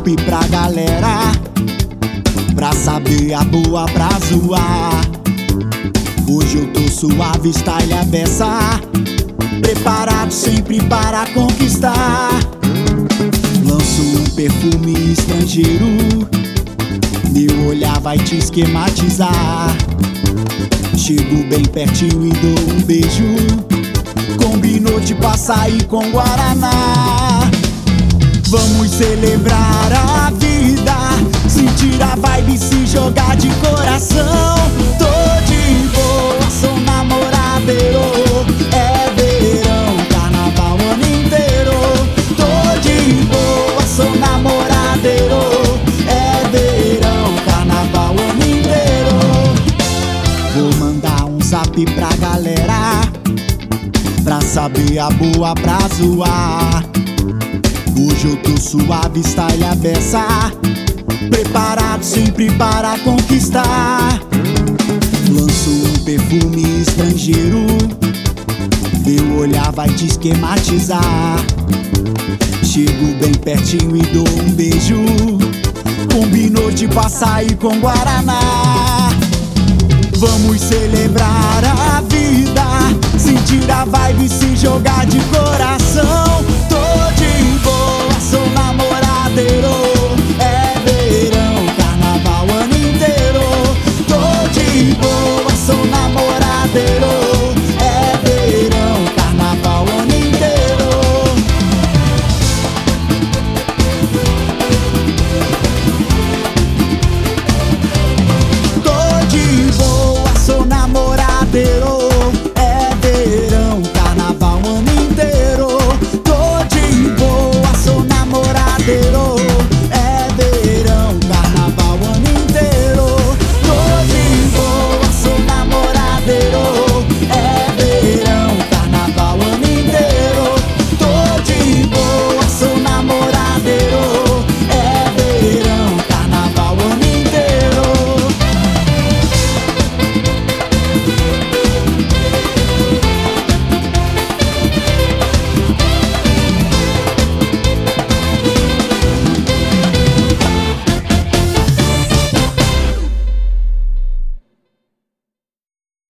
zap pra galera, pra saber a boa pra zoar. Hoje eu tô suave, style a beça, preparado sempre para conquistar. Lanço um perfume estrangeiro, meu olhar vai te esquematizar. Chego bem pertinho e dou um beijo, combinou de açaí com guaraná. Vamos celebrar a vida, sentir a vibe e se jogar de coração. Tô de boa, sou namoradeiro, é verão, carnaval o ano inteiro. Tô de boa, sou namoradeiro, é verão, carnaval o ano inteiro. Vou mandar um zap pra galera, pra saber a boa pra zoar. Hoje eu tô suave, style a beça, preparado sempre para conquistar. Lanço um perfume estrangeiro, meu olhar vai te esquematizar. Chego bem pertinho e dou um beijo, combinou de açaí com guaraná. Vamos celebrar a vida, sentir a vibe e se jogar de coração.